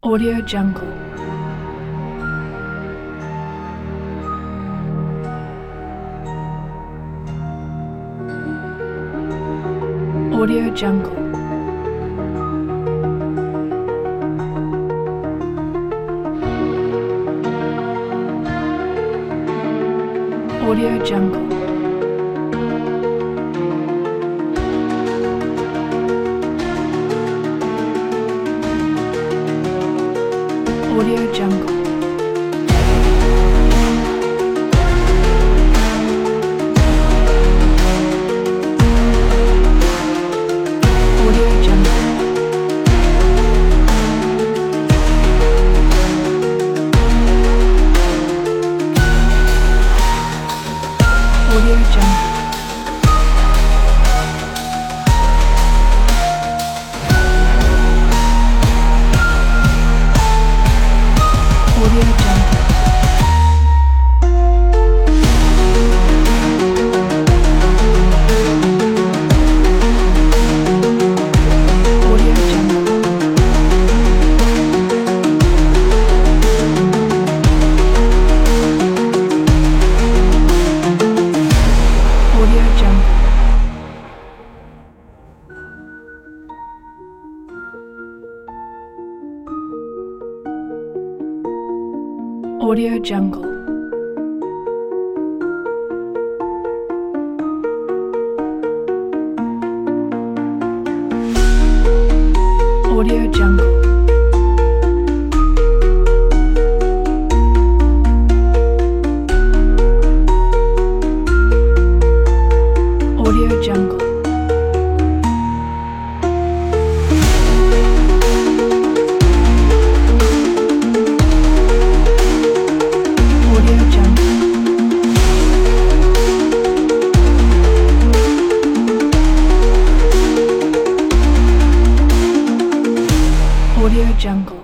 Audio Jungle. Audio Jungle. Audio Jungle. Audio Jungle. Audio Jungle. Audio Jungle. Audio Jungle. Audio Jungle. Audio Jungle. Audio Jungle. Audio Jungle. Audio Jungle. Audio Jungle. Audio Jungle.